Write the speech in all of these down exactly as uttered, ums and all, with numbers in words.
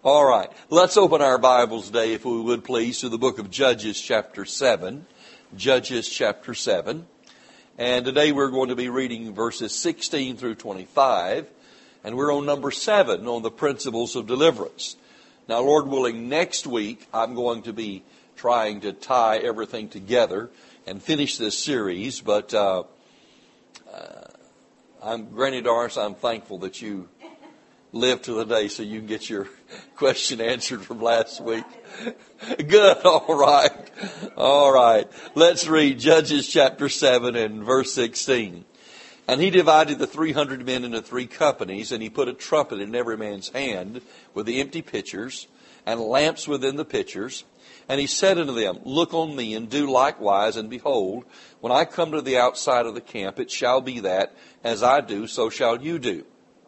All right, let's open our Bibles today, if we would please, to the book of Judges chapter seven. Judges chapter seven. And today we're going to be reading verses sixteen through twenty-five. And we're on number seven, on the principles of deliverance. Now, Lord willing, next week I'm going to be trying to tie everything together and finish this series. But uh, uh, I'm, Granny Doris, I'm thankful that you live to the day so you can get your question answered from last week. Good. All right. All right. Let's read Judges chapter seven and verse sixteen. And he divided the three hundred men into three companies, and he put a trumpet in every man's hand with the empty pitchers and lamps within the pitchers. And he said unto them, Look on me, and do likewise, and behold, when I come to the outside of the camp, it shall be that, as I do, so shall you do.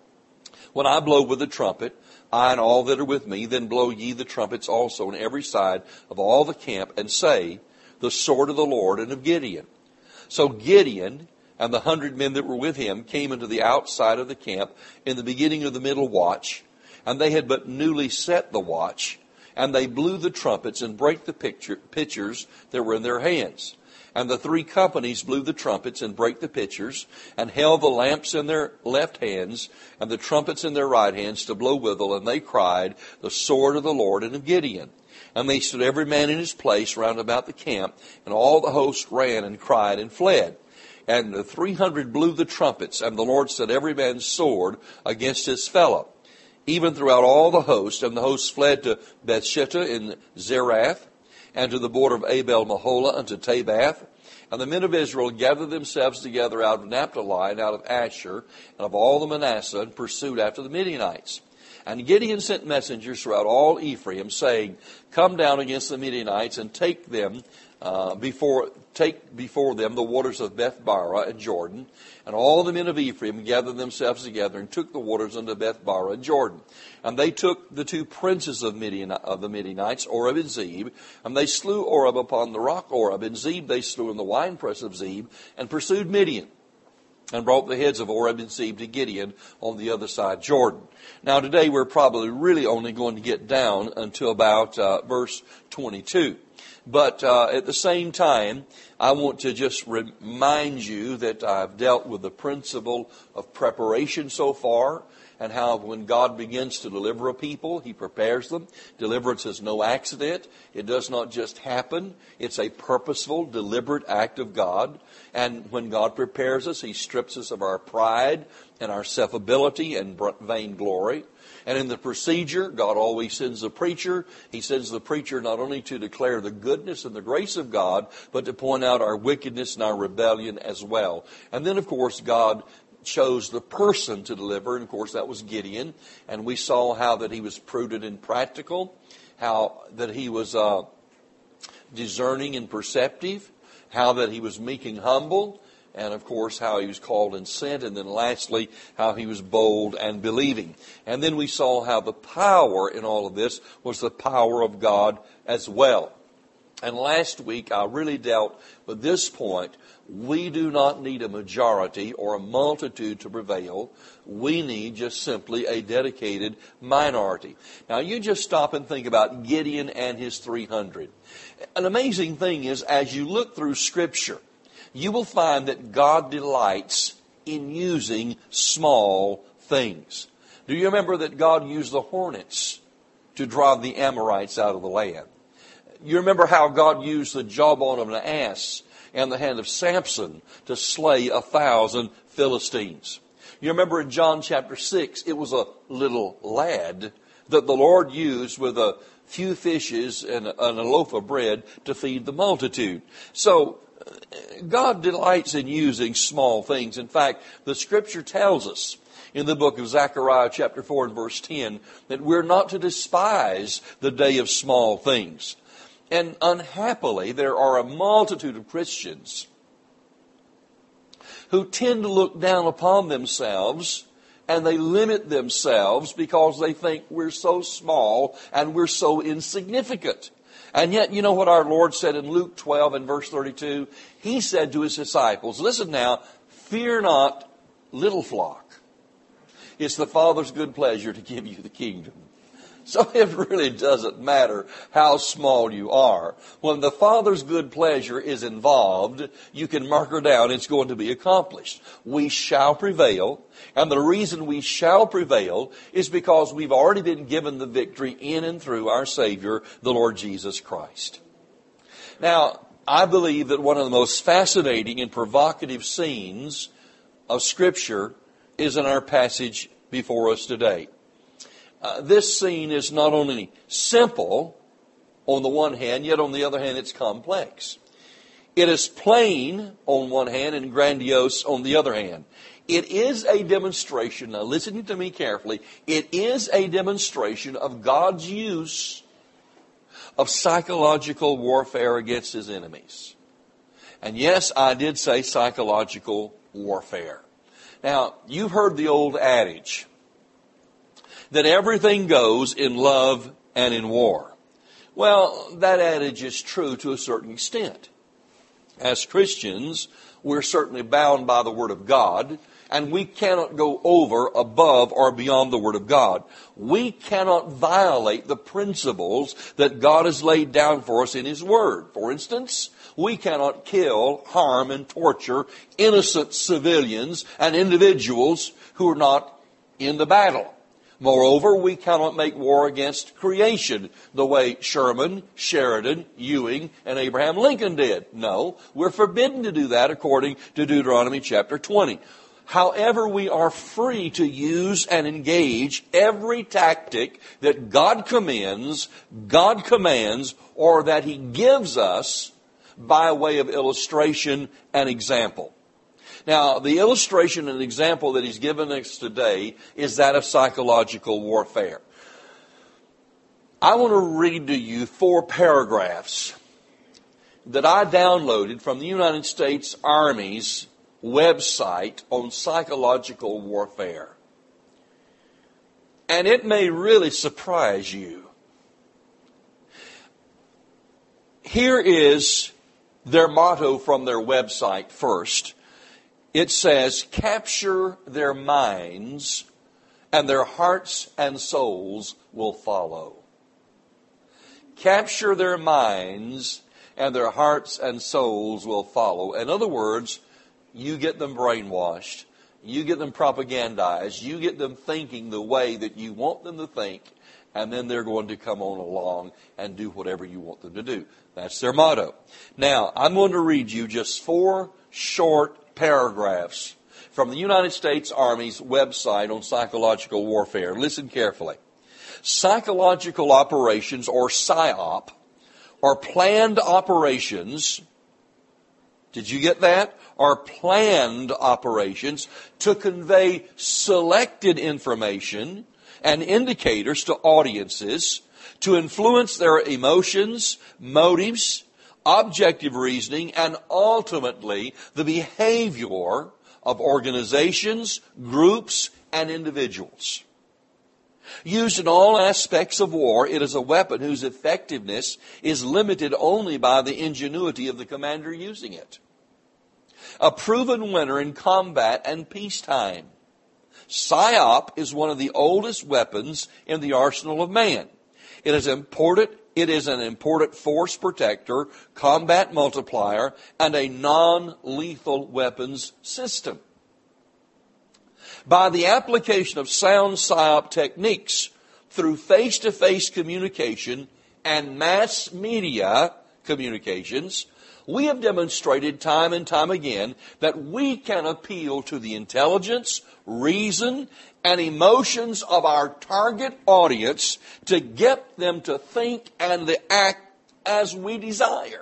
When I blow with the trumpet, I and all that are with me, then blow ye the trumpets also on every side of all the camp, and say, The sword of the Lord and of Gideon. So Gideon and the hundred men that were with him came into the outside of the camp in the beginning of the middle watch, and they had but newly set the watch, and they blew the trumpets and brake the picture, pitchers that were in their hands. And the three companies blew the trumpets and brake the pitchers, and held the lamps in their left hands, and the trumpets in their right hands to blow withal. And they cried, The sword of the Lord and of Gideon. And they stood every man in his place round about the camp, and all the host ran and cried and fled. And the three hundred blew the trumpets, and the Lord set every man's sword against his fellow, even throughout all the host. And the host fled to Bethshittah in Zerath, and to the border of Abel-Maholah unto Tabath. And the men of Israel gathered themselves together out of Naphtali and out of Asher and of all the Manasseh, and pursued after the Midianites. And Gideon sent messengers throughout all Ephraim, saying, Come down against the Midianites, and take them uh, before take before them the waters of Beth-barah and Jordan. And all the men of Ephraim gathered themselves together, and took the waters unto Beth-barah and Jordan. And they took the two princes of Midian, of the Midianites, Oreb and Zeb, and they slew Oreb upon the rock Oreb, and Zeb they slew in the winepress of Zeb, and pursued Midian, and brought the heads of Oreb and Zeb to Gideon on the other side Jordan. Now today we're probably really only going to get down until about uh, verse twenty-two. But uh, at the same time, I want to just remind you that I've dealt with the principle of preparation so far, and how when God begins to deliver a people, He prepares them. Deliverance is no accident. It does not just happen. It's a purposeful, deliberate act of God. And when God prepares us, He strips us of our pride and our self-ability and vainglory. And in the procedure, God always sends the preacher. He sends the preacher not only to declare the goodness and the grace of God, but to point out our wickedness and our rebellion as well. And then, of course, God chose the person to deliver, and of course that was Gideon. And we saw how that he was prudent and practical, how that he was uh, discerning and perceptive, how that he was meek and humble, and of course how he was called and sent, and then lastly how he was bold and believing. And then we saw how the power in all of this was the power of God as well. And last week I really dealt with this point. We do not need a majority or a multitude to prevail. We need just simply a dedicated minority. Now you just stop and think about Gideon and his three hundred. An amazing thing is, as you look through Scripture, you will find that God delights in using small things. Do you remember that God used the hornets to drive the Amorites out of the land? You remember how God used the jawbone of an ass and the hand of Samson to slay a thousand Philistines. You remember in John chapter six, it was a little lad that the Lord used with a few fishes and a, and a loaf of bread to feed the multitude. So God delights in using small things. In fact, the Scripture tells us in the book of Zechariah chapter four and verse ten that we're not to despise the day of small things. And unhappily, there are a multitude of Christians who tend to look down upon themselves, and they limit themselves because they think we're so small and we're so insignificant. And yet, you know what our Lord said in Luke twelve and verse thirty-two? He said to His disciples, listen now, fear not, little flock. It's the Father's good pleasure to give you the kingdom. So it really doesn't matter how small you are. When the Father's good pleasure is involved, you can mark her down. It's going to be accomplished. We shall prevail. And the reason we shall prevail is because we've already been given the victory in and through our Savior, the Lord Jesus Christ. Now, I believe that one of the most fascinating and provocative scenes of Scripture is in our passage before us today. Uh, this scene is not only simple on the one hand, yet on the other hand it's complex. It is plain on one hand and grandiose on the other hand. It is a demonstration, now listen to me carefully, it is a demonstration of God's use of psychological warfare against His enemies. And yes, I did say psychological warfare. Now, you've heard the old adage that everything goes in love and in war. Well, that adage is true to a certain extent. As Christians, we're certainly bound by the Word of God, and we cannot go over, above, or beyond the Word of God. We cannot violate the principles that God has laid down for us in His Word. For instance, we cannot kill, harm, and torture innocent civilians and individuals who are not in the battle. Moreover, we cannot make war against creation the way Sherman, Sheridan, Ewing, and Abraham Lincoln did. No, we're forbidden to do that according to Deuteronomy chapter twenty. However, we are free to use and engage every tactic that God commends, God commands, or that He gives us by way of illustration and example. Now, the illustration and example that He's given us today is that of psychological warfare. I want to read to you four paragraphs that I downloaded from the United States Army's website on psychological warfare. And it may really surprise you. Here is their motto from their website first. It says, capture their minds and their hearts and souls will follow. Capture their minds and their hearts and souls will follow. In other words, you get them brainwashed. You get them propagandized. You get them thinking the way that you want them to think. And then they're going to come on along and do whatever you want them to do. That's their motto. Now, I'm going to read you just four short paragraphs from the United States Army's website on psychological warfare. Listen carefully. Psychological operations, or PSYOP, are planned operations. Did you get that? Are planned operations to convey selected information and indicators to audiences to influence their emotions, motives, objective reasoning, and ultimately the behavior of organizations, groups, and individuals. Used in all aspects of war, it is a weapon whose effectiveness is limited only by the ingenuity of the commander using it. A proven winner in combat and peacetime. PSYOP is one of the oldest weapons in the arsenal of man. It is important It is an important force protector, combat multiplier, and a non-lethal weapons system. By the application of sound PSYOP techniques through face-to-face communication and mass media communications, we have demonstrated time and time again that we can appeal to the intelligence, reason, and emotions of our target audience to get them to think and to act as we desire.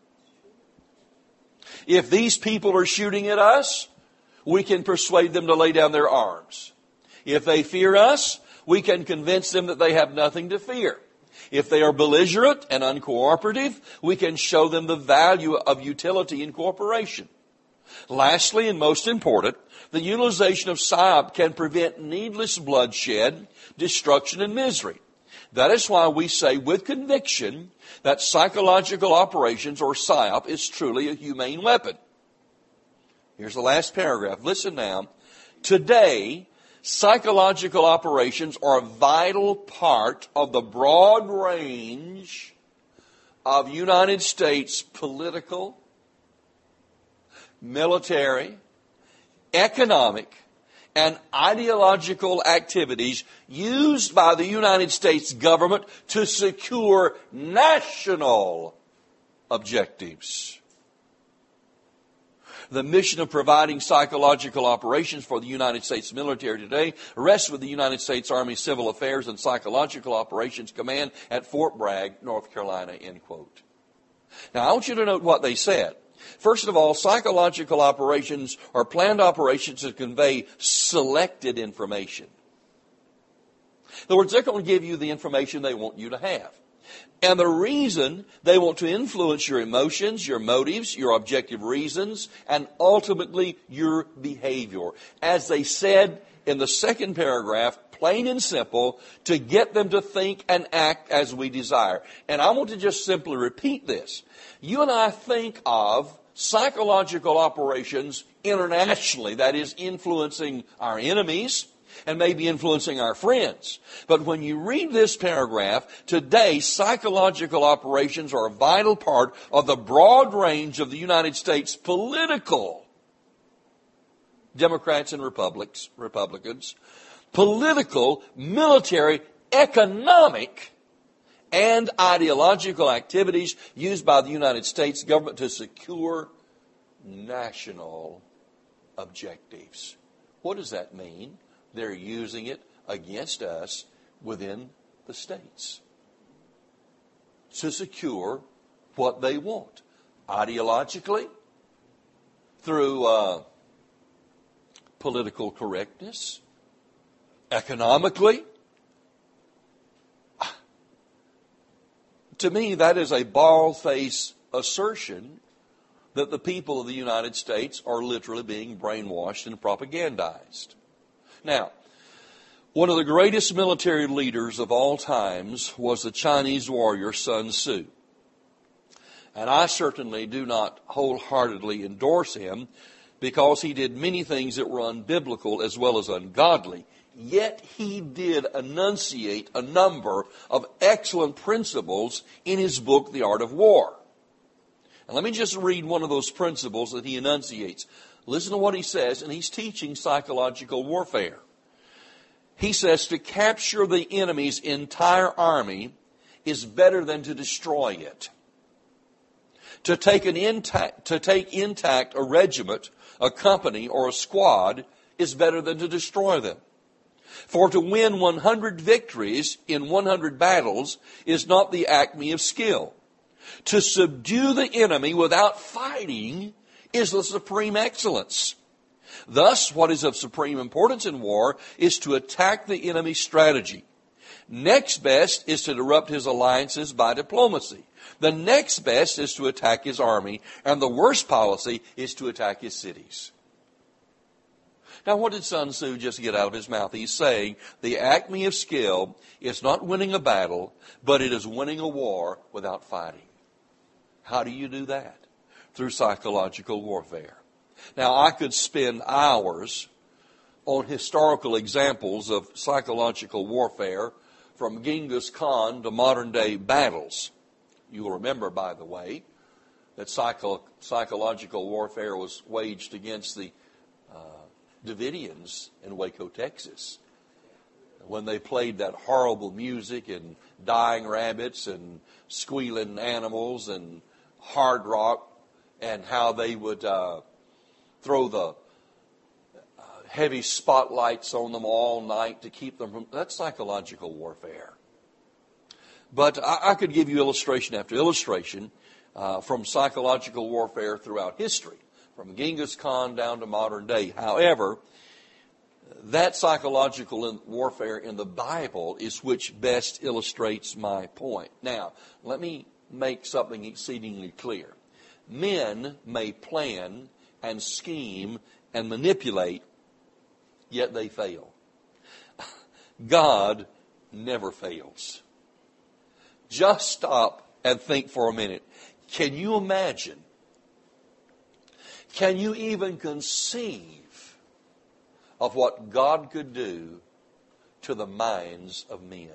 If these people are shooting at us, we can persuade them to lay down their arms. If they fear us, we can convince them that they have nothing to fear. If they are belligerent and uncooperative, we can show them the value of utility in cooperation. Lastly, and most important, the utilization of PSYOP can prevent needless bloodshed, destruction, and misery. That is why we say with conviction that psychological operations, or PSYOP, is truly a humane weapon. Here's the last paragraph. Listen now. Today, Psychological operations are a vital part of the broad range of United States political, military, economic, and ideological activities used by the United States government to secure national objectives. The mission of providing psychological operations for the United States military today rests with the United States Army Civil Affairs and Psychological Operations Command at Fort Bragg, North Carolina, end quote. Now, I want you to note what they said. First of all, psychological operations are planned operations to convey selected information. In other words, they're going to give you the information they want you to have. And the reason they want to influence your emotions, your motives, your objective reasons, and ultimately your behavior. As they said in the second paragraph, plain and simple, to get them to think and act as we desire. And I want to just simply repeat this. You and I think of psychological operations internationally, that is, influencing our enemies and maybe influencing our friends. But when you read this paragraph, today psychological operations are a vital part of the broad range of the United States political, Democrats and Republics, Republicans, political, military, economic, and ideological activities used by the United States government to secure national objectives. What does that mean? They're using it against us within the states to secure what they want. Ideologically, through uh, political correctness, economically. To me, that is a bald-faced assertion that the people of the United States are literally being brainwashed and propagandized. Now, one of the greatest military leaders of all times was the Chinese warrior Sun Tzu. And I certainly do not wholeheartedly endorse him because he did many things that were unbiblical as well as ungodly. Yet he did enunciate a number of excellent principles in his book, The Art of War. And let me just read one of those principles that he enunciates. Listen to what he says, and he's teaching psychological warfare. He says to capture the enemy's entire army is better than to destroy it. To take an intact, to take intact a regiment, a company, or a squad is better than to destroy them. For to win one hundred victories in one hundred battles is not the acme of skill. To subdue the enemy without fighting is the supreme excellence. Thus, what is of supreme importance in war is to attack the enemy's strategy. Next best is to disrupt his alliances by diplomacy. The next best is to attack his army, and the worst policy is to attack his cities. Now, what did Sun Tzu just get out of his mouth? He's saying the acme of skill is not winning a battle, but it is winning a war without fighting. How do you do that? Through psychological warfare. Now, I could spend hours on historical examples of psychological warfare from Genghis Khan to modern day battles. You will remember, by the way, that psycho- psychological warfare was waged against the uh, Davidians in Waco, Texas, when they played that horrible music and dying rabbits and squealing animals and hard rock, and how they would uh, throw the uh, heavy spotlights on them all night to keep them from... That's psychological warfare. But I, I could give you illustration after illustration uh, from psychological warfare throughout history, from Genghis Khan down to modern day. However, that psychological warfare in the Bible is which best illustrates my point. Now, let me make something exceedingly clear. Men may plan and scheme and manipulate, yet they fail. God never fails. Just stop and think for a minute. Can you imagine? Can you even conceive of what God could do to the minds of men.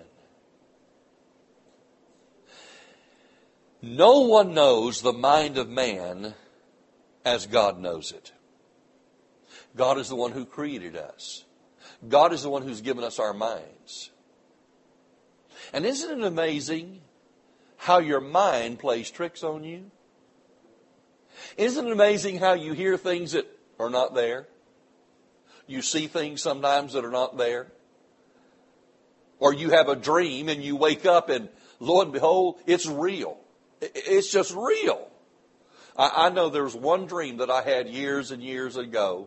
No one knows the mind of man as God knows it. God is the one who created us. God is the one who's given us our minds. And isn't it amazing how your mind plays tricks on you? Isn't it amazing how you hear things that are not there? You see things sometimes that are not there. Or you have a dream and you wake up and lo and behold, it's real. It's just real. I, I know there was one dream that I had years and years ago.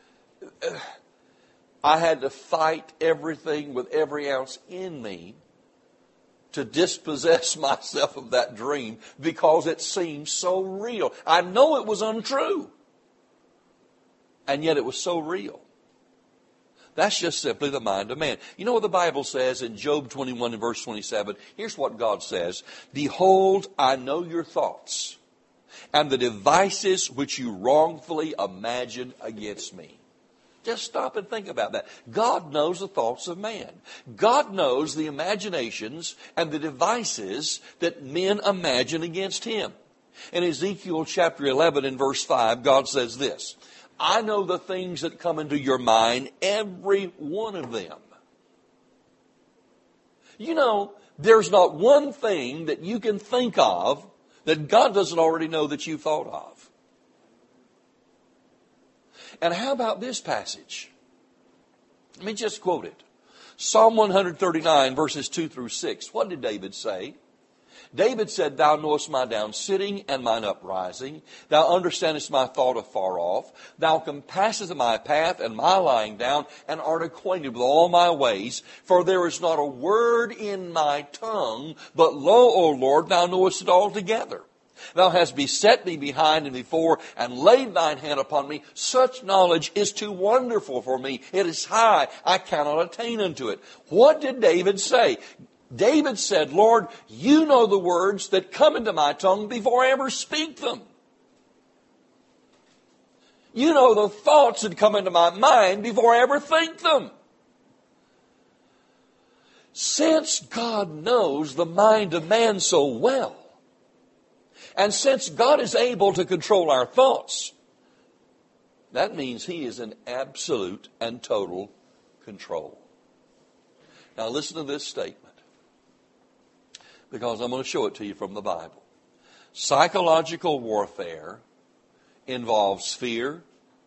I had to fight everything with every ounce in me to dispossess myself of that dream because it seemed so real. I know it was untrue. And yet it was so real. That's just simply the mind of man. You know what the Bible says in Job twenty-one and verse twenty-seven? Here's what God says. Behold, I know your thoughts and the devices which you wrongfully imagine against me. Just stop and think about that. God knows the thoughts of man. God knows the imaginations and the devices that men imagine against him. In Ezekiel chapter eleven and verse five, God says this. I know the things that come into your mind, every one of them. You know, there's not one thing that you can think of that God doesn't already know that you've thought of. And how about this passage? Let me just quote it. Psalm one thirty-nine, verses two through six. What did David say? David said, Thou knowest my down sitting and mine uprising. Thou understandest my thought afar off. Thou compassest my path and my lying down, and art acquainted with all my ways. For there is not a word in my tongue, but lo, O Lord, thou knowest it altogether. Thou hast beset me behind and before, and laid thine hand upon me. Such knowledge is too wonderful for me. It is high, I cannot attain unto it. What did David say? David said, Lord, you know the words that come into my tongue before I ever speak them. You know the thoughts that come into my mind before I ever think them. Since God knows the mind of man so well, and since God is able to control our thoughts, that means he is in absolute and total control. Now listen to this statement, because I'm going to show it to you from the Bible. Psychological warfare involves fear,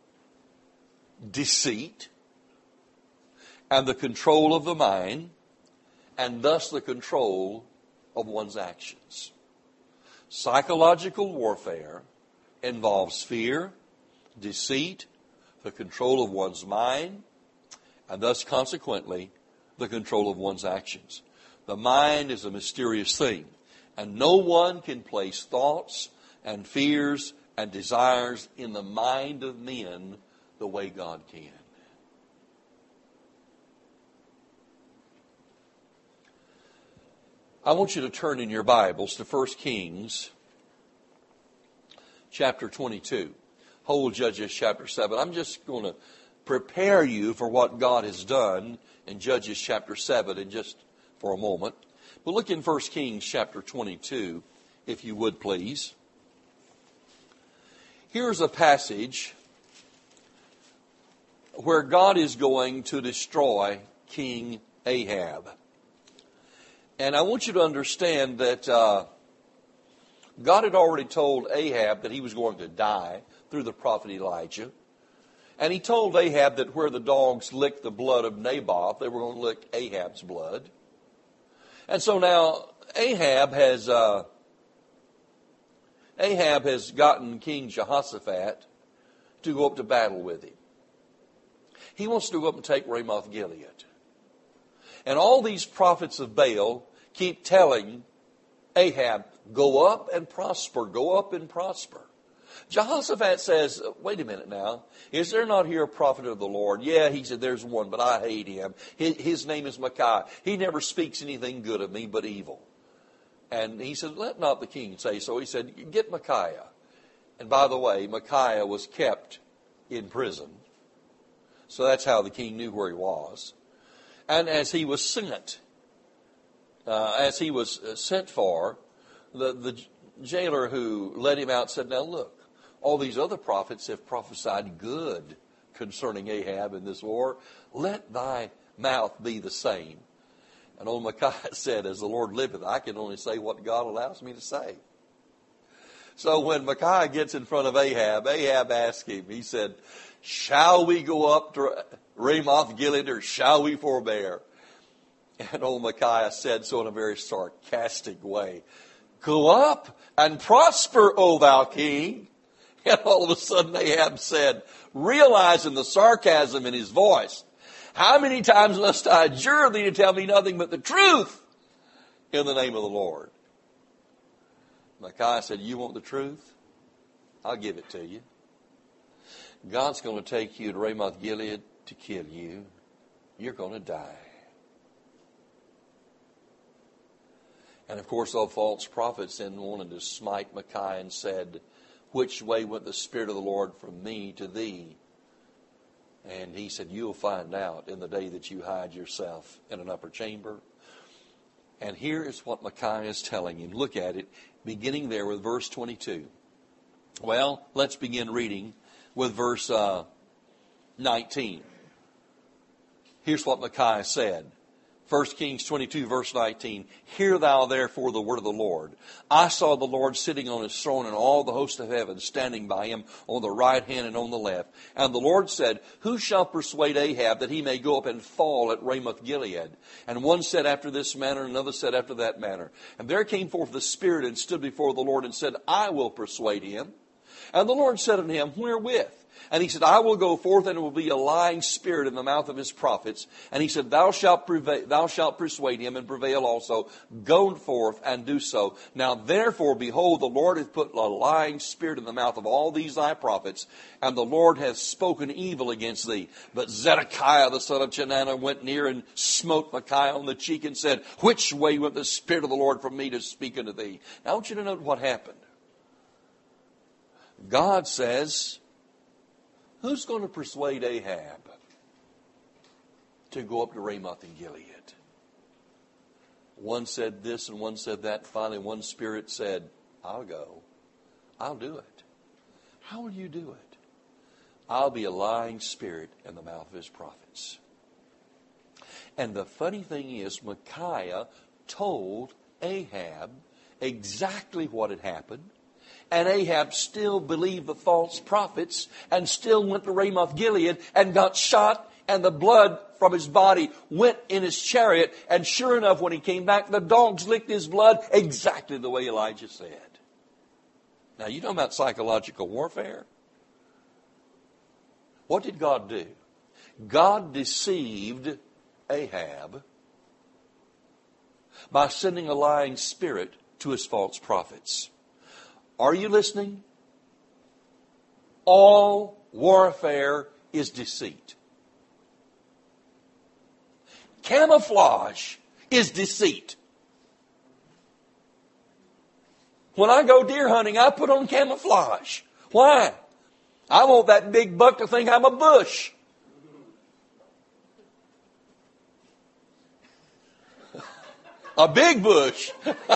deceit, and the control of the mind, and thus the control of one's actions. Psychological warfare involves fear, deceit, the control of one's mind, and thus consequently the control of one's actions. The mind is a mysterious thing, and no one can place thoughts and fears and desires in the mind of men the way God can. I want you to turn in your Bibles to First Kings chapter twenty-two. Whole Judges chapter seven. I'm just going to prepare you for what God has done in Judges chapter seven in just for a moment. But look in First Kings chapter twenty-two, if you would please. Here's a passage where God is going to destroy King Ahab. And I want you to understand that uh, God had already told Ahab that he was going to die through the prophet Elijah. And he told Ahab that where the dogs licked the blood of Naboth, they were going to lick Ahab's blood. And so now Ahab has uh, Ahab has gotten King Jehoshaphat to go up to battle with him. He wants to go up and take Ramoth Gilead. And all these prophets of Baal keep telling Ahab, go up and prosper, go up and prosper. Jehoshaphat says, wait a minute now, is there not here a prophet of the Lord? Yeah, he said, there's one, but I hate him. His, his name is Micaiah. He never speaks anything good of me but evil. And he said, let not the king say so. He said, get Micaiah. And by the way, Micaiah was kept in prison. So that's how the king knew where he was. And as he was sent, uh, as he was sent for, the, the jailer who let him out said, now look, all these other prophets have prophesied good concerning Ahab in this war. Let thy mouth be the same. And old Micaiah said, as the Lord liveth, I can only say what God allows me to say. So when Micaiah gets in front of Ahab, Ahab asked him, he said, shall we go up to Ramoth Gilead or shall we forbear? And old Micaiah said so in a very sarcastic way, go up and prosper, O thou king. And all of a sudden Ahab said, realizing the sarcasm in his voice, how many times must I adjure thee to tell me nothing but the truth in the name of the Lord? Micaiah said, you want the truth? I'll give it to you. God's going to take you to Ramoth Gilead to kill you. You're going to die. And of course, those false prophets then wanted to smite Micaiah and said, which way went the Spirit of the Lord from me to thee? And he said, you'll find out in the day that you hide yourself in an upper chamber. And here is what Micaiah is telling him. Look at it, beginning there with verse twenty-two. Well, let's begin reading with verse uh, nineteen. Here's what Micaiah said. First Kings twenty-two, verse nineteen. Hear thou therefore the word of the Lord. I saw the Lord sitting on his throne and all the host of heaven standing by him on the right hand and on the left. And the Lord said, who shall persuade Ahab that he may go up and fall at Ramoth Gilead? And one said after this manner, and another said after that manner. And there came forth the Spirit and stood before the Lord and said, I will persuade him. And the Lord said unto him, wherewith? And he said, I will go forth, and it will be a lying spirit in the mouth of his prophets. And he said, thou shalt prevail, thou shalt persuade him and prevail also. Go forth and do so. Now therefore, behold, the Lord hath put a lying spirit in the mouth of all these thy prophets, and the Lord hath spoken evil against thee. But Zedekiah the son of Chenaanah went near and smote Micaiah on the cheek and said, which way went the Spirit of the Lord from me to speak unto thee? Now I want you to note what happened. God says, who's going to persuade Ahab to go up to Ramoth and Gilead? One said this and one said that. Finally, one spirit said, I'll go. I'll do it. How will you do it? I'll be a lying spirit in the mouth of his prophets. And the funny thing is, Micaiah told Ahab exactly what had happened. And Ahab still believed the false prophets and still went to Ramoth Gilead and got shot, and the blood from his body went in his chariot. And sure enough, when he came back, the dogs licked his blood exactly the way Elijah said. Now, you know about psychological warfare? What did God do? God deceived Ahab by sending a lying spirit to his false prophets. Are you listening? All warfare is deceit. Camouflage is deceit. When I go deer hunting, I put on camouflage. Why? I want that big buck to think I'm a bush. A big bush.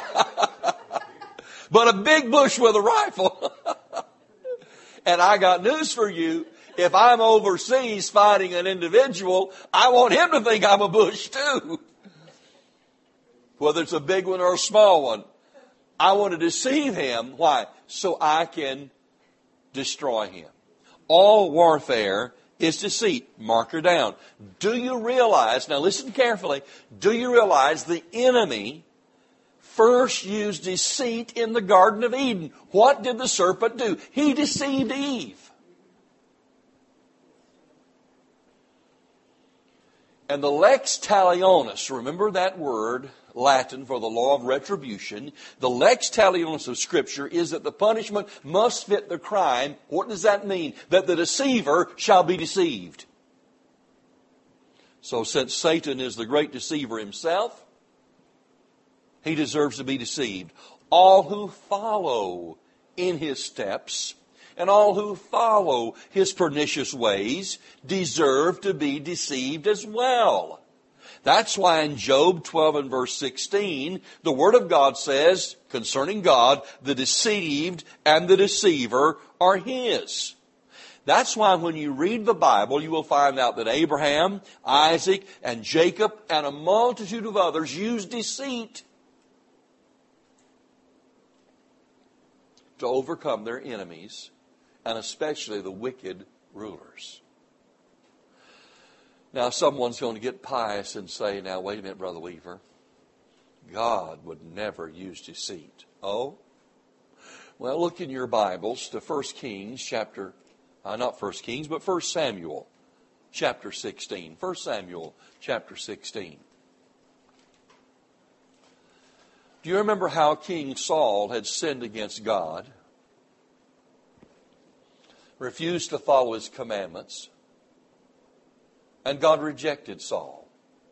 But a big bush with a rifle. And I got news for you. If I'm overseas fighting an individual, I want him to think I'm a bush too. Whether it's a big one or a small one. I want to deceive him. Why? So I can destroy him. All warfare is deceit. Mark her down. Do you realize, now listen carefully, do you realize the enemy first used deceit in the Garden of Eden? What did the serpent do? He deceived Eve. And the lex talionis, remember that word, Latin for the law of retribution. The lex talionis of Scripture is that the punishment must fit the crime. What does that mean? That the deceiver shall be deceived. So since Satan is the great deceiver himself, he deserves to be deceived. All who follow in his steps and all who follow his pernicious ways deserve to be deceived as well. That's why in Job twelve and verse sixteen, the Word of God says concerning God, the deceived and the deceiver are his. That's why when you read the Bible, you will find out that Abraham, Isaac, and Jacob, and a multitude of others used deceit to overcome their enemies, and especially the wicked rulers. Now, someone's going to get pious and say, now, wait a minute, Brother Weaver. God would never use deceit. Oh? Well, look in your Bibles to First Kings chapter Uh, not First Kings, but First Samuel, chapter sixteen. First Samuel, chapter sixteen. Do you remember how King Saul had sinned against God, refused to follow his commandments, and God rejected Saul?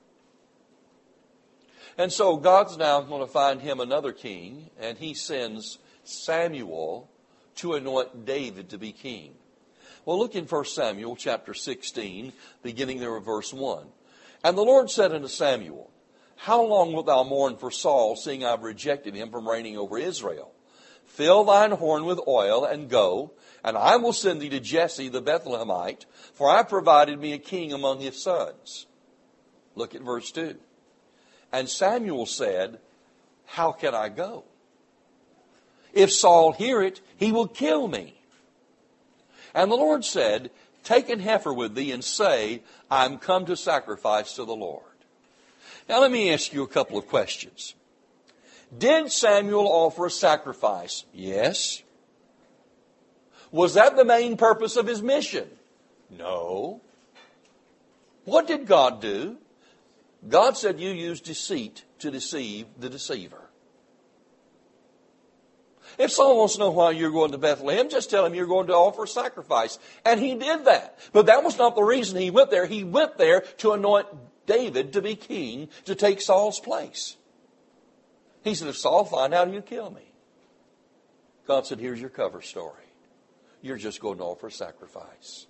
And so God's now going to find him another king, and he sends Samuel to anoint David to be king. Well, look in First Samuel chapter sixteen, beginning there at verse one. And the Lord said unto Samuel, how long wilt thou mourn for Saul, seeing I have rejected him from reigning over Israel? Fill thine horn with oil, and go, and I will send thee to Jesse the Bethlehemite, for I have provided me a king among his sons. Look at verse two. And Samuel said, how can I go? If Saul hear it, he will kill me. And the Lord said, take an heifer with thee, and say, I am come to sacrifice to the Lord. Now let me ask you a couple of questions. Did Samuel offer a sacrifice? Yes. Was that the main purpose of his mission? No. What did God do? God said, you use deceit to deceive the deceiver. If someone wants to know why you're going to Bethlehem, just tell him you're going to offer a sacrifice. And he did that. But that was not the reason he went there. He went there to anoint David to be king, to take Saul's place. He said, if Saul find out, he'll kill me. God said, here's your cover story. You're just going to offer a sacrifice.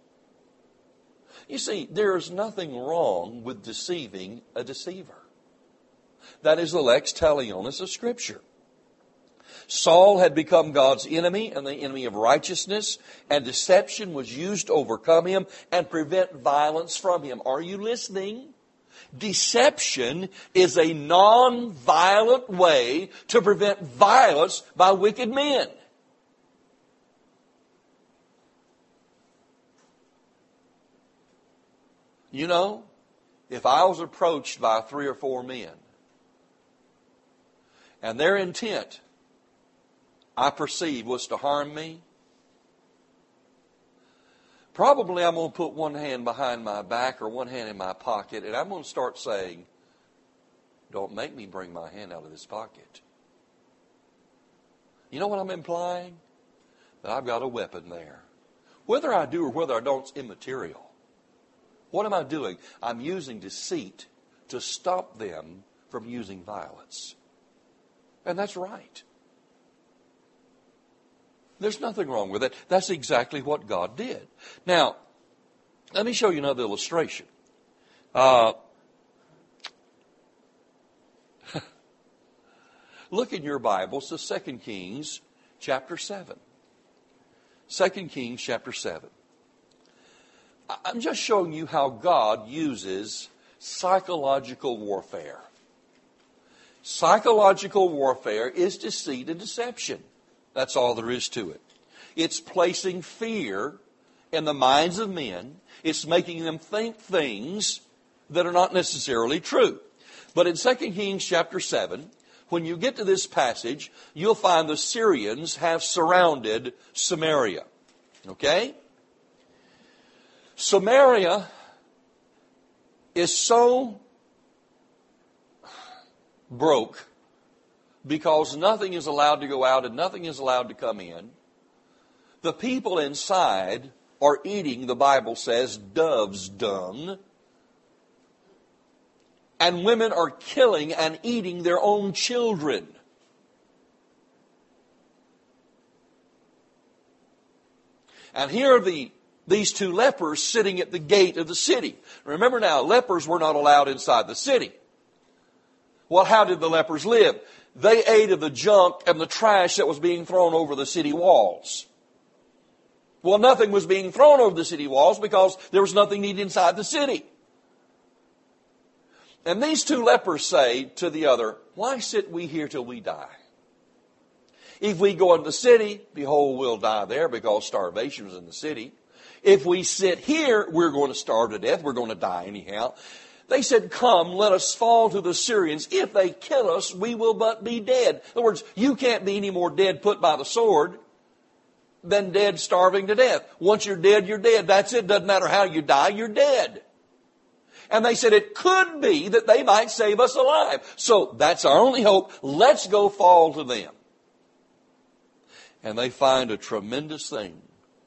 You see, there is nothing wrong with deceiving a deceiver. That is the lex talionis of Scripture. Saul had become God's enemy and the enemy of righteousness, and deception was used to overcome him and prevent violence from him. Are you listening? Deception is a non-violent way to prevent violence by wicked men. You know, if I was approached by three or four men, and their intent, I perceive, was to harm me, probably I'm going to put one hand behind my back or one hand in my pocket, and I'm going to start saying, don't make me bring my hand out of this pocket. You know what I'm implying? That I've got a weapon there. Whether I do or whether I don't, it's immaterial. What am I doing? I'm using deceit to stop them from using violence. And that's right. There's nothing wrong with it. That's exactly what God did. Now, let me show you another illustration. Uh, look in your Bibles to Second Kings chapter seven. Second Kings chapter seven. I'm just showing you how God uses psychological warfare. Psychological warfare is deceit and deception. That's all there is to it. It's placing fear in the minds of men. It's making them think things that are not necessarily true. But in Second Kings chapter seven, when you get to this passage, you'll find the Syrians have surrounded Samaria. Okay? Samaria is so broke because nothing is allowed to go out and nothing is allowed to come in. The people inside are eating, the Bible says, dove's dung. And women are killing and eating their own children. And here are the, these two lepers sitting at the gate of the city. Remember now, lepers were not allowed inside the city. Well, how did the lepers live? They ate of the junk and the trash that was being thrown over the city walls. Well, nothing was being thrown over the city walls because there was nothing needed inside the city. And these two lepers say to the other, why sit we here till we die? If we go into the city, behold, we'll die there because starvation is in the city. If we sit here, we're going to starve to death. We're going to die anyhow. They said, come, let us fall to the Syrians. If they kill us, we will but be dead. In other words, you can't be any more dead put by the sword than dead starving to death. Once you're dead, you're dead. That's it. Doesn't matter how you die, you're dead. And they said it could be that they might save us alive. So that's our only hope. Let's go fall to them. And they find a tremendous thing.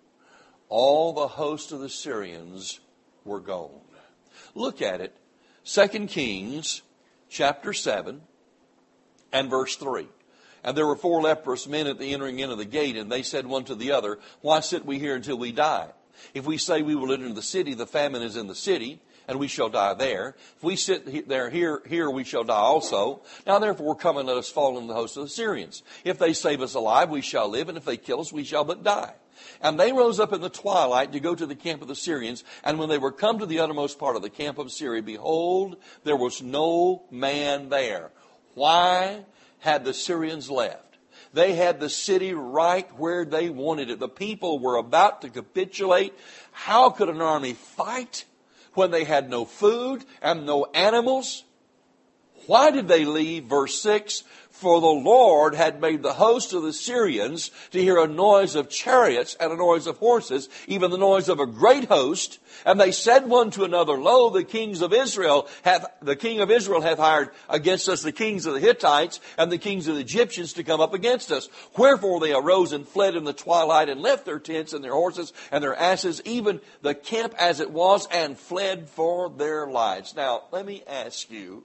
All the host of the Syrians were gone. Look at it. Second Kings chapter seven and verse three. And there were four leprous men at the entering in of the gate, and they said one to the other, why sit we here until we die? If we say we will enter into the city, the famine is in the city, and we shall die there. If we sit there, here, here we shall die also. Now therefore come and let us fall in the host of the Syrians. If they save us alive, we shall live, and if they kill us, we shall but die. And they rose up in the twilight to go to the camp of the Syrians. And when they were come to the uttermost part of the camp of Syria, behold, there was no man there. Why had the Syrians left? They had the city right where they wanted it. The people were about to capitulate. How could an army fight when they had no food and no animals? Why did they leave? Verse six, for the Lord had made the host of the Syrians to hear a noise of chariots and a noise of horses, even the noise of a great host. And they said one to another, lo, the kings of Israel hath, the king of Israel hath hired against us the kings of the Hittites and the kings of the Egyptians to come up against us. Wherefore they arose and fled in the twilight and left their tents and their horses and their asses, even the camp as it was, and fled for their lives. Now, let me ask you,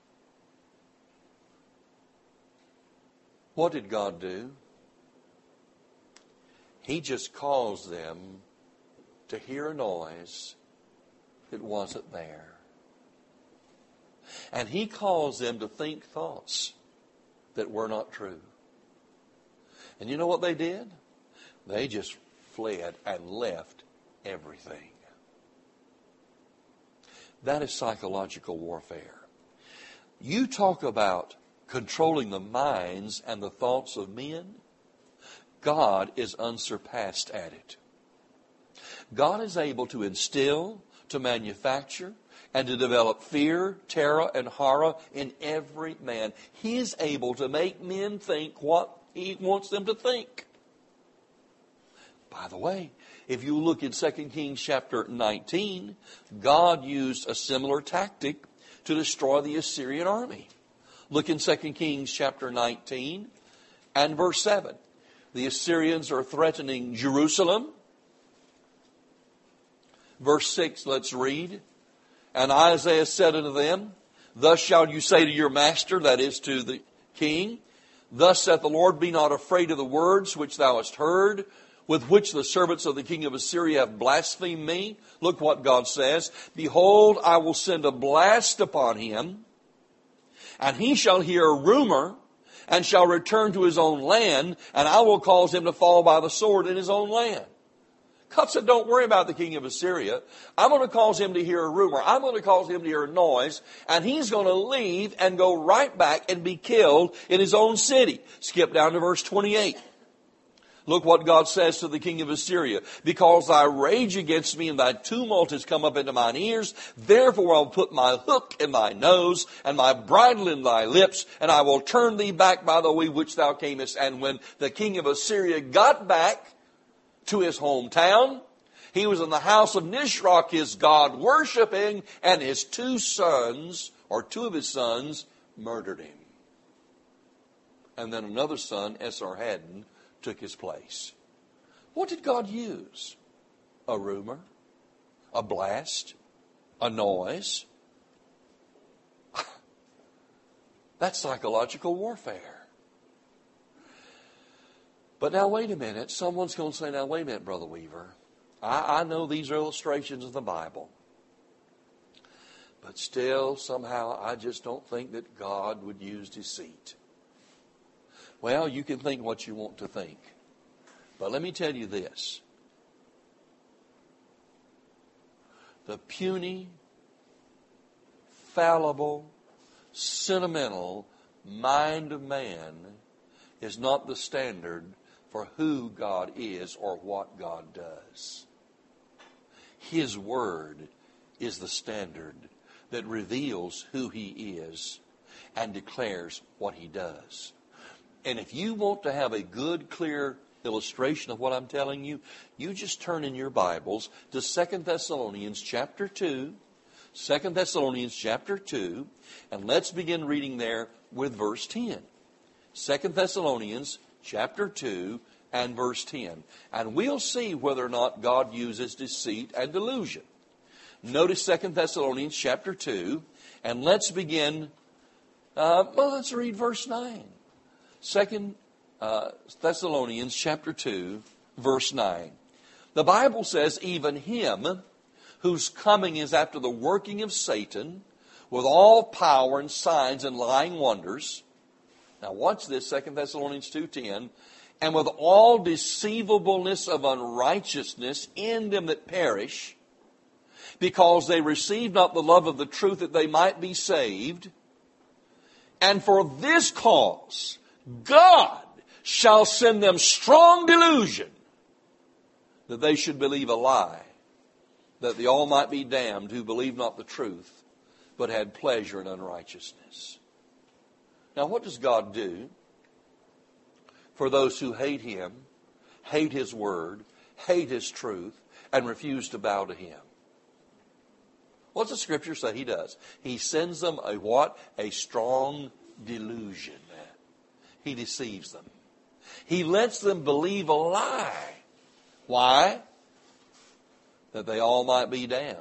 what did God do? He just caused them to hear a noise that wasn't there. And He caused them to think thoughts that were not true. And you know what they did? They just fled and left everything. That is psychological warfare. You talk about controlling the minds and the thoughts of men. God is unsurpassed at it. God is able to instill, to manufacture, and to develop fear, terror, and horror in every man. He is able to make men think what He wants them to think. By the way, if you look in Second Kings chapter nineteen, God used a similar tactic to destroy the Assyrian army. Look in Second Kings chapter nineteen and verse seven. The Assyrians are threatening Jerusalem. Verse six, let's read. And Isaiah said unto them, thus shall you say to your master, that is to the king, thus saith the Lord, be not afraid of the words which thou hast heard, with which the servants of the king of Assyria have blasphemed me. Look what God says. Behold, I will send a blast upon him, and he shall hear a rumor, and shall return to his own land, and I will cause him to fall by the sword in his own land. God said, don't worry about the king of Assyria. I'm going to cause him to hear a rumor. I'm going to cause him to hear a noise, and he's going to leave and go right back and be killed in his own city. Skip down to verse twenty-eight. Look what God says to the king of Assyria. Because thy rage against me and thy tumult has come up into mine ears, therefore I will put my hook in thy nose and my bridle in thy lips, and I will turn thee back by the way which thou camest. And when the king of Assyria got back to his hometown, he was in the house of Nisroch, his god, worshiping, and his two sons, or two of his sons, murdered him. And then another son, Esarhaddon, took his place. What did God use? A rumor, a blast, a noise. That's psychological warfare. But now wait a minute. Someone's going to say, now wait a minute, Brother Weaver. I, I know these are illustrations of the Bible. But still, somehow, I just don't think that God would use deceit. Well, you can think what you want to think. But let me tell you this. The puny, fallible, sentimental mind of man is not the standard for who God is or what God does. His Word is the standard that reveals who He is and declares what He does. And if you want to have a good, clear illustration of what I'm telling you, you just turn in your Bibles to Second Thessalonians chapter two, Second Thessalonians chapter two, and let's begin reading there with verse ten. Second Thessalonians chapter two and verse ten. And we'll see whether or not God uses deceit and delusion. Notice Second Thessalonians chapter two, and let's begin, uh, well, let's read verse nine. Second uh, Thessalonians chapter two, verse nine. The Bible says, even him whose coming is after the working of Satan, with all power and signs and lying wonders. Now watch this, Second Thessalonians two ten. And with all deceivableness of unrighteousness in them that perish, because they receive not the love of the truth that they might be saved. And for this cause, God shall send them strong delusion, that they should believe a lie, that they all might be damned who believe not the truth, but had pleasure in unrighteousness. Now what does God do for those who hate Him, hate His Word, hate His truth, and refuse to bow to Him? What's the Scripture say He does? He sends them a what? A strong delusion. He deceives them. He lets them believe a lie. Why? That they all might be damned,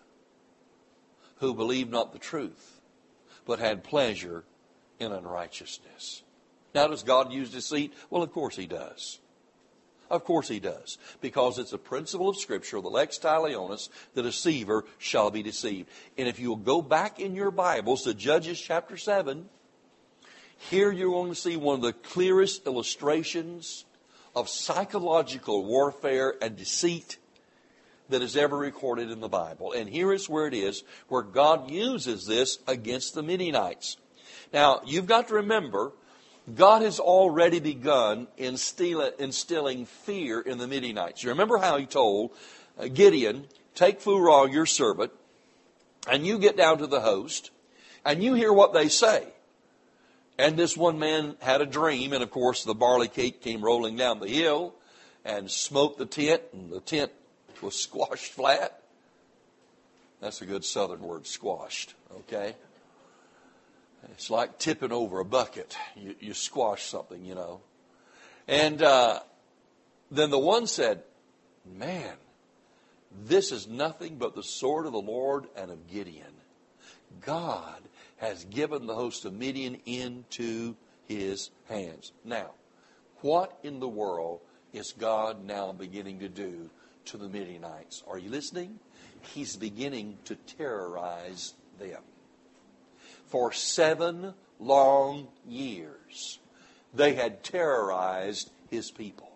who believed not the truth, but had pleasure in unrighteousness. Now, does God use deceit? Well, of course He does. Of course He does. Because it's a principle of Scripture, the lex talionis, the deceiver shall be deceived. And if you'll go back in your Bibles to Judges chapter seven, here you're going to see one of the clearest illustrations of psychological warfare and deceit that is ever recorded in the Bible. And here is where it is, where God uses this against the Midianites. Now, you've got to remember, God has already begun instilling fear in the Midianites. You remember how He told Gideon, take Phurah, your servant, and you get down to the host, and you hear what they say. And this one man had a dream, and of course the barley cake came rolling down the hill and smote the tent, and the tent was squashed flat. That's a good southern word, squashed, okay? It's like tipping over a bucket. You, you squash something, you know. And uh, then the one said, man, this is nothing but the sword of the Lord and of Gideon. God has given the host of Midian into his hands. Now, what in the world is God now beginning to do to the Midianites? Are you listening? He's beginning to terrorize them. For seven long years, they had terrorized His people.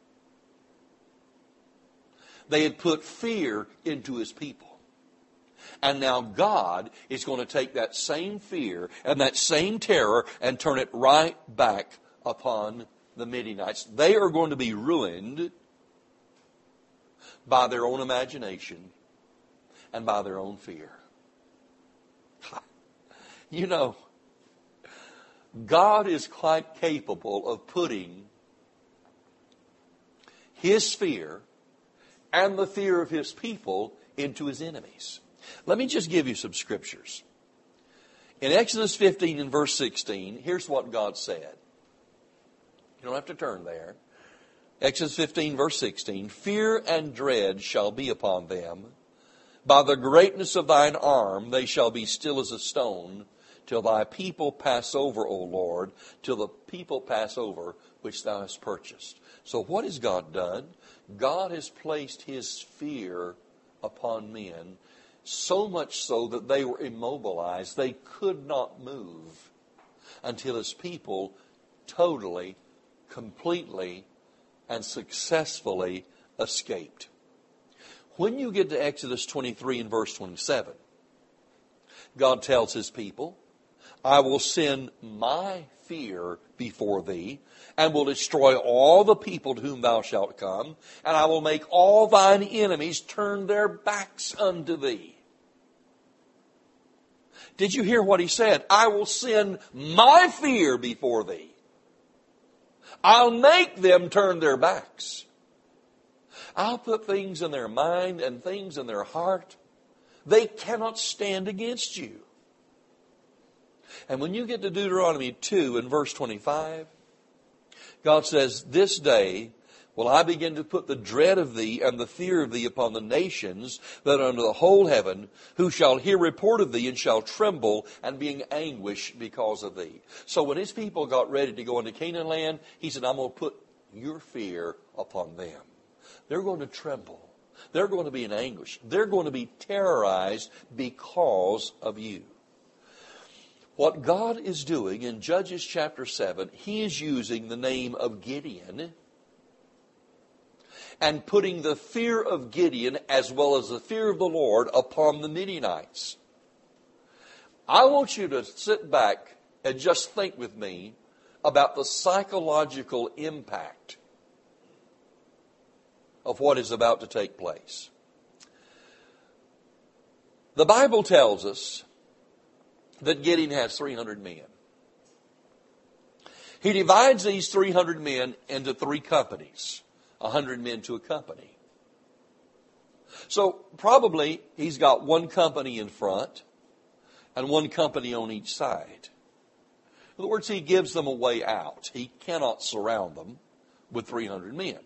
They had put fear into His people. And now God is going to take that same fear and that same terror and turn it right back upon the Midianites. They are going to be ruined by their own imagination and by their own fear. You know, God is quite capable of putting His fear and the fear of His people into His enemies. Let me just give you some scriptures. In Exodus fifteen and verse sixteen, here's what God said. You don't have to turn there. Exodus fifteen verse sixteen, fear and dread shall be upon them. By the greatness of thine arm they shall be still as a stone till thy people pass over, O Lord, till the people pass over which thou hast purchased. So what has God done? God has placed his fear upon men, so much so that they were immobilized. They could not move until his people totally, completely, and successfully escaped. When you get to Exodus twenty-three and verse twenty-seven, God tells his people, I will send my fear before thee, and will destroy all the people to whom thou shalt come, and I will make all thine enemies turn their backs unto thee. Did you hear what he said? I will send my fear before thee. I'll make them turn their backs. I'll put things in their mind and things in their heart. They cannot stand against you. And when you get to Deuteronomy two and verse twenty-five, God says, this day will I begin to put the dread of thee and the fear of thee upon the nations that are under the whole heaven, who shall hear report of thee and shall tremble and be in anguish because of thee. So when his people got ready to go into Canaan land, he said, I'm going to put your fear upon them. They're going to tremble. They're going to be in anguish. They're going to be terrorized because of you. What God is doing in Judges chapter seven, he is using the name of Gideon and putting the fear of Gideon as well as the fear of the Lord upon the Midianites. I want you to sit back and just think with me about the psychological impact of what is about to take place. The Bible tells us that Gideon has three hundred men. He divides these three hundred men into three companies. one hundred men to a company. So probably he's got one company in front and one company on each side. In other words, he gives them a way out. He cannot surround them with three hundred men.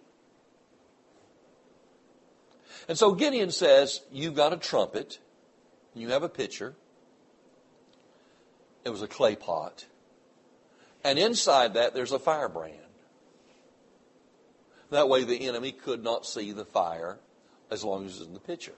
And so Gideon says, you've got a trumpet, you have a pitcher. It was a clay pot. And inside that, there's a firebrand. That way the enemy could not see the fire as long as it's in the pitcher.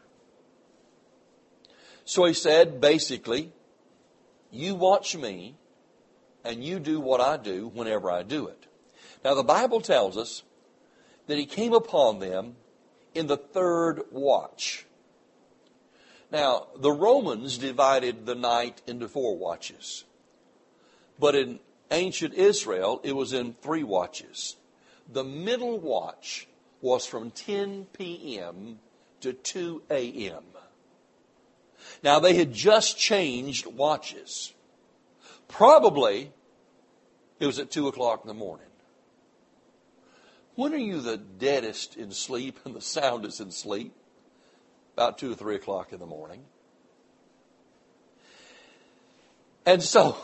So he said, basically, you watch me and you do what I do whenever I do it. Now the Bible tells us that he came upon them in the third watch. Now, the Romans divided the night into four watches. But in ancient Israel, it was in three watches. The middle watch was from ten p.m. to two a.m. Now, they had just changed watches. Probably it was at two o'clock in the morning. When are you the deadest in sleep and the soundest in sleep? About two or three o'clock in the morning. And so,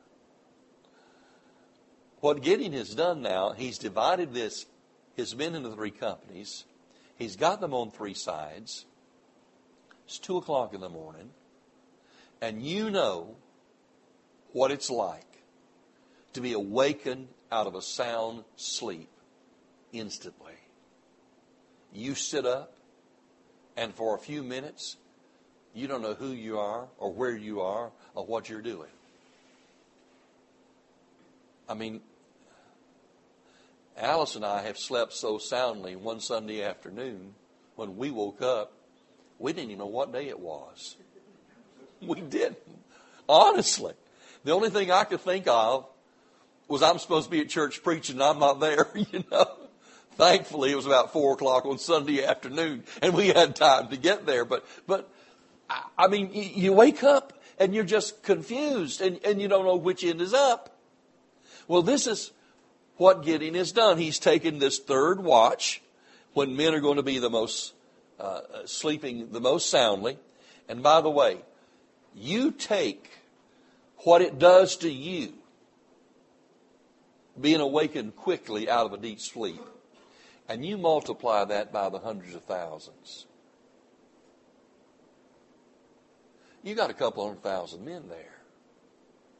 what Gideon has done now, he's divided this, his men into three companies. He's got them on three sides. It's two o'clock in the morning. And you know what it's like to be awakened out of a sound sleep instantly. You sit up, and for a few minutes, you don't know who you are or where you are or what you're doing. I mean, Alice and I have slept so soundly one Sunday afternoon when we woke up, we didn't even know what day it was. We didn't. Honestly. The only thing I could think of was I'm supposed to be at church preaching and I'm not there, you know. Thankfully, it was about four o'clock on Sunday afternoon, and we had time to get there. But, but I mean, you wake up, and you're just confused, and, and you don't know which end is up. Well, this is what Gideon has done. He's taken this third watch, when men are going to be the most, uh, sleeping the most soundly. And by the way, you take what it does to you, being awakened quickly out of a deep sleep, and you multiply that by the hundreds of thousands. You got a couple hundred thousand men there.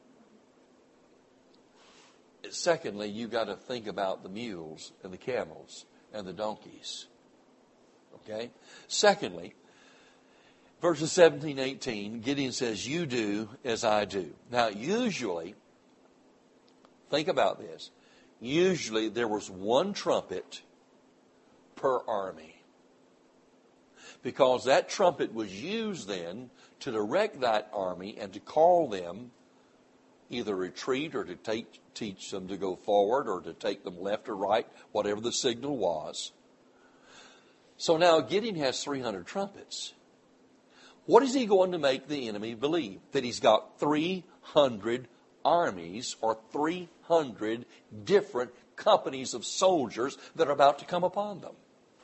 secondly, you got to think about the mules and the camels and the donkeys. Okay? Secondly, verses seventeen, eighteen, Gideon says, you do as I do. Now, usually, think about this. Usually there was one trumpet per army. Because that trumpet was used then to direct that army and to call them either retreat or to take, teach them to go forward or to take them left or right, whatever the signal was. So now Gideon has three hundred trumpets. What is he going to make the enemy believe? That he's got three hundred armies or three hundred different companies of soldiers that are about to come upon them.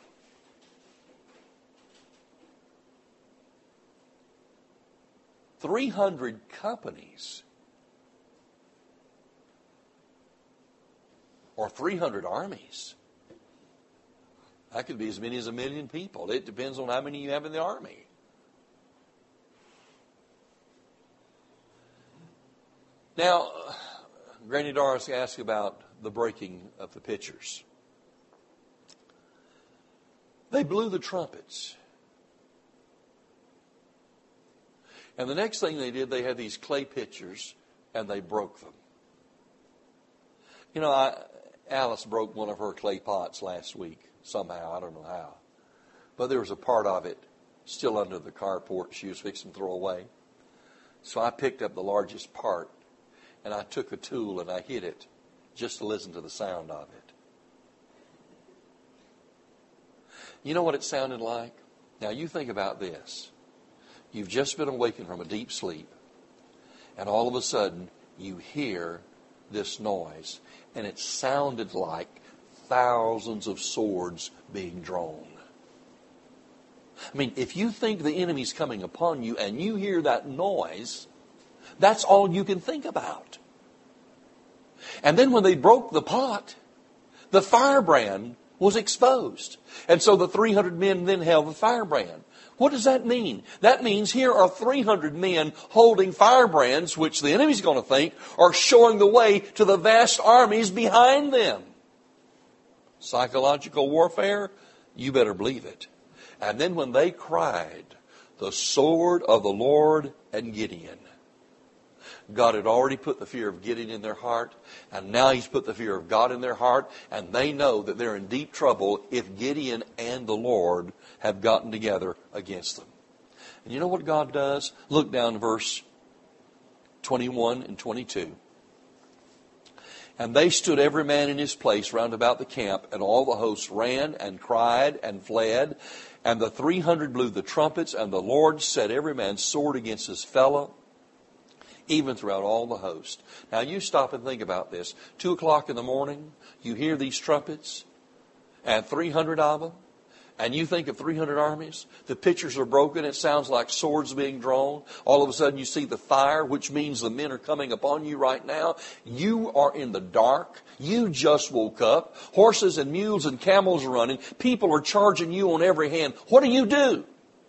three hundred companies or three hundred armies. That could be as many as a million people. It depends on how many you have in the army. Now, Granny Doris asked about the breaking of the pitchers. They blew the trumpets. And the next thing they did, they had these clay pitchers, and they broke them. You know, I, Alice broke one of her clay pots last week, somehow. I don't know how. But there was a part of it still under the carport she was fixing to throw away. So I picked up the largest part, and I took a tool and I hit it just to listen to the sound of it. You know what it sounded like? Now you think about this. You've just been awakened from a deep sleep, and all of a sudden you hear this noise, and it sounded like thousands of swords being drawn. I mean, if you think the enemy's coming upon you and you hear that noise, that's all you can think about. And then when they broke the pot, the firebrand was exposed. And so the three hundred men then held the firebrand. What does that mean? That means here are three hundred men holding firebrands, which the enemy's going to think are showing the way to the vast armies behind them. Psychological warfare? You better believe it. And then when they cried, the sword of the Lord and Gideon, God had already put the fear of Gideon in their heart, and now He's put the fear of God in their heart, and they know that they're in deep trouble if Gideon and the Lord have gotten together against them. And you know what God does? Look down verse twenty-one and twenty-two. And they stood every man in his place round about the camp, and all the host ran and cried and fled. And the three hundred blew the trumpets, and the Lord set every man's sword against his fellow, even throughout all the host. Now you stop and think about this. Two o'clock in the morning, you hear these trumpets, and three hundred of them, and you think of three hundred armies. The pitchers are broken. It sounds like swords being drawn. All of a sudden you see the fire, which means the men are coming upon you right now. You are in the dark. You just woke up. Horses and mules and camels are running. People are charging you on every hand. What do you do?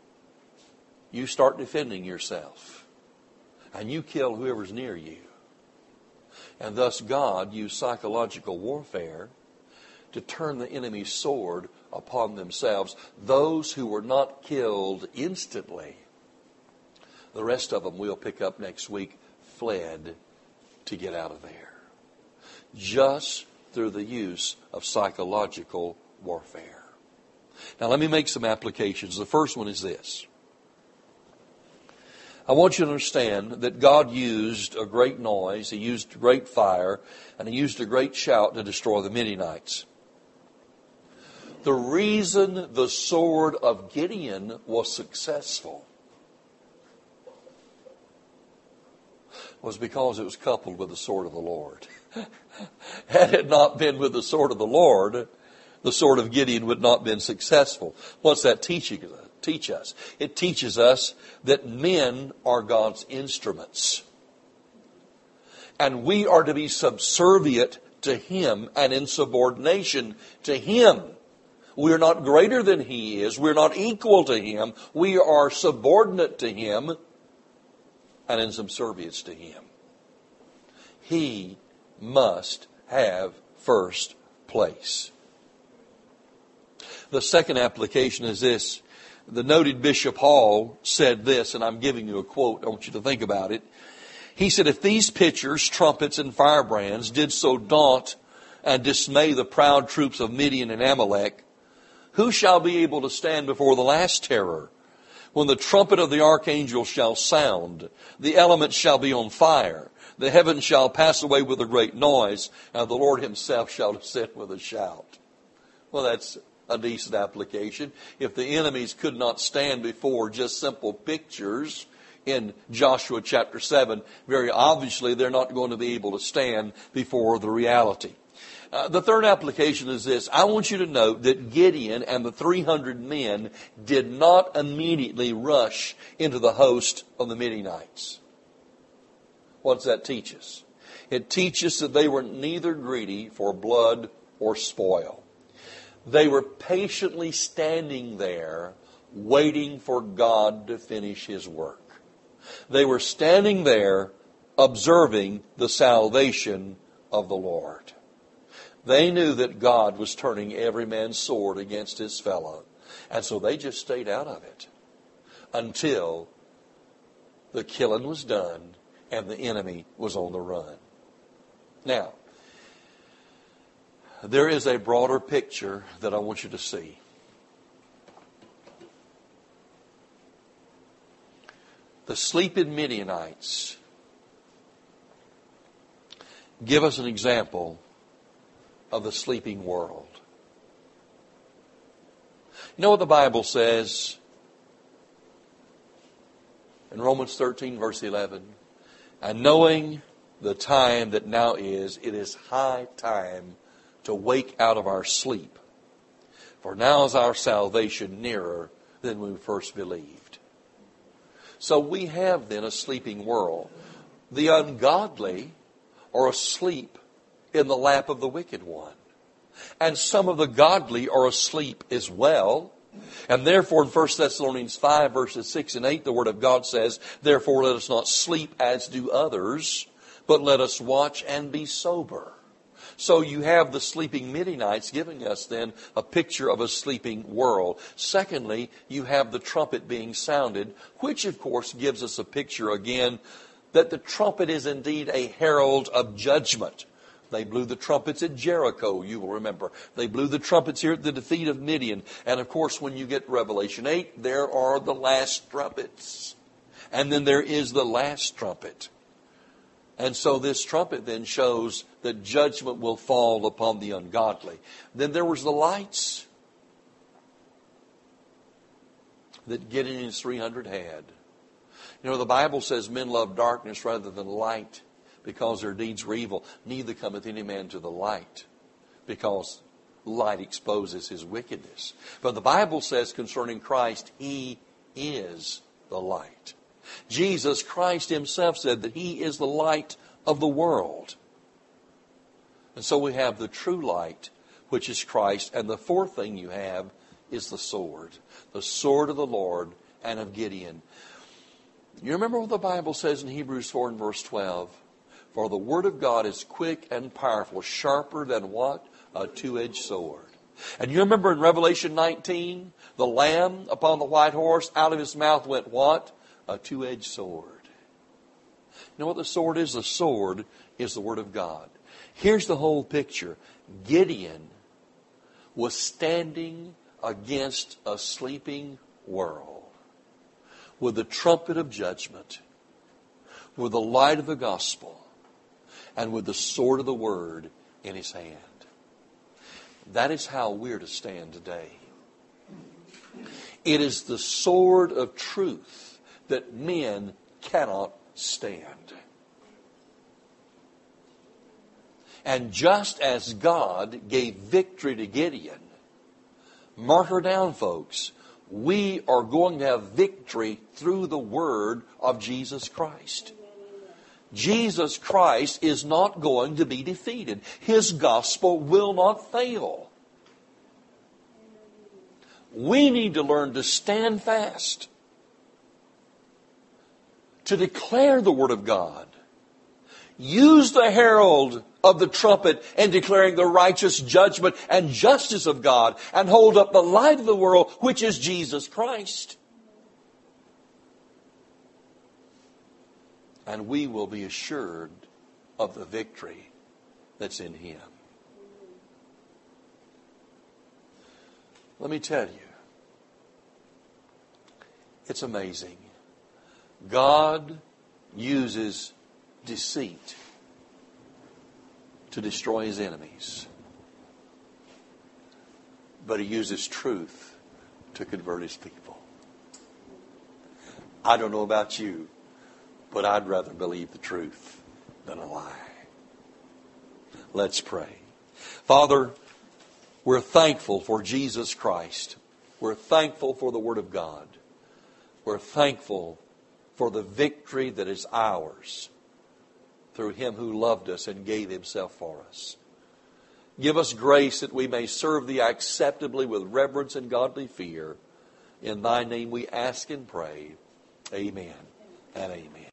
You start defending yourself. And you kill whoever's near you. And thus God used psychological warfare to turn the enemy's sword upon themselves. Those who were not killed instantly, the rest of them we'll pick up next week, fled to get out of there. Just through the use of psychological warfare. Now let me make some applications. The first one is this. I want you to understand that God used a great noise, He used a great fire, and He used a great shout to destroy the Midianites. The reason the sword of Gideon was successful was because it was coupled with the sword of the Lord. Had it not been with the sword of the Lord, the sword of Gideon would not have been successful. What's that teaching us? Teach us. It teaches us that men are God's instruments. And we are to be subservient to Him and in subordination to Him. We're not greater than He is. We're not equal to Him. We are subordinate to Him and in subservience to Him. He must have first place. The second application is this. The noted Bishop Hall said this, and I'm giving you a quote. I want you to think about it. He said, if these pitchers, trumpets, and firebrands did so daunt and dismay the proud troops of Midian and Amalek, who shall be able to stand before the last terror? When the trumpet of the archangel shall sound, the elements shall be on fire, the heavens shall pass away with a great noise, and the Lord himself shall descend with a shout. Well, that's a decent application. If the enemies could not stand before just simple pictures in Joshua chapter seven, very obviously they're not going to be able to stand before the reality. Uh, the third application is this. I want you to note that Gideon and the three hundred men did not immediately rush into the host of the Midianites. What does that teach us? It teaches that they were neither greedy for blood or spoil. They were patiently standing there waiting for God to finish his work. They were standing there observing the salvation of the Lord. They knew that God was turning every man's sword against his fellow. And so they just stayed out of it until the killing was done and the enemy was on the run. Now, there is a broader picture that I want you to see. The sleeping Midianites give us an example of the sleeping world. You know what the Bible says in Romans thirteen, verse eleven? And knowing the time that now is, it is high time to wake out of our sleep. For now is our salvation nearer than when we first believed. So we have then a sleeping world. The ungodly are asleep in the lap of the wicked one. And some of the godly are asleep as well. And therefore in First Thessalonians five, verses six and eight, the Word of God says, therefore let us not sleep as do others, but let us watch and be sober. So you have the sleeping Midianites giving us then a picture of a sleeping world. Secondly, you have the trumpet being sounded, which of course gives us a picture again that the trumpet is indeed a herald of judgment. They blew the trumpets at Jericho, you will remember. They blew the trumpets here at the defeat of Midian. And of course, when you get to Revelation eight, there are the last trumpets. And then there is the last trumpet. And so this trumpet then shows that judgment will fall upon the ungodly. Then there was the lights that Gideon and his three hundred had. You know, the Bible says men love darkness rather than light because their deeds were evil. Neither cometh any man to the light because light exposes his wickedness. But the Bible says concerning Christ, he is the light. Jesus Christ himself said that he is the light of the world. And so we have the true light, which is Christ. And the fourth thing you have is the sword. The sword of the Lord and of Gideon. You remember what the Bible says in Hebrews four and verse twelve? For the word of God is quick and powerful, sharper than what? A two-edged sword. And you remember in Revelation nineteen, the Lamb upon the white horse, out of his mouth went what? A two-edged sword. You know what the sword is? The sword is the Word of God. Here's the whole picture. Gideon was standing against a sleeping world with the trumpet of judgment, with the light of the gospel, and with the sword of the Word in his hand. That is how we're to stand today. It is the sword of truth that men cannot stand. And just as God gave victory to Gideon, mark her down, folks, we are going to have victory through the word of Jesus Christ. Jesus Christ is not going to be defeated. His gospel will not fail. We need to learn to stand fast, to declare the Word of God. Use the herald of the trumpet and declaring the righteous judgment and justice of God, and hold up the light of the world, which is Jesus Christ. And we will be assured of the victory that's in Him. Let me tell you, it's amazing. God uses deceit to destroy His enemies. But He uses truth to convert His people. I don't know about you, but I'd rather believe the truth than a lie. Let's pray. Father, we're thankful for Jesus Christ. We're thankful for the Word of God. We're thankful for the victory that is ours through Him who loved us and gave Himself for us. Give us grace that we may serve Thee acceptably with reverence and godly fear. In Thy name we ask and pray. Amen and amen.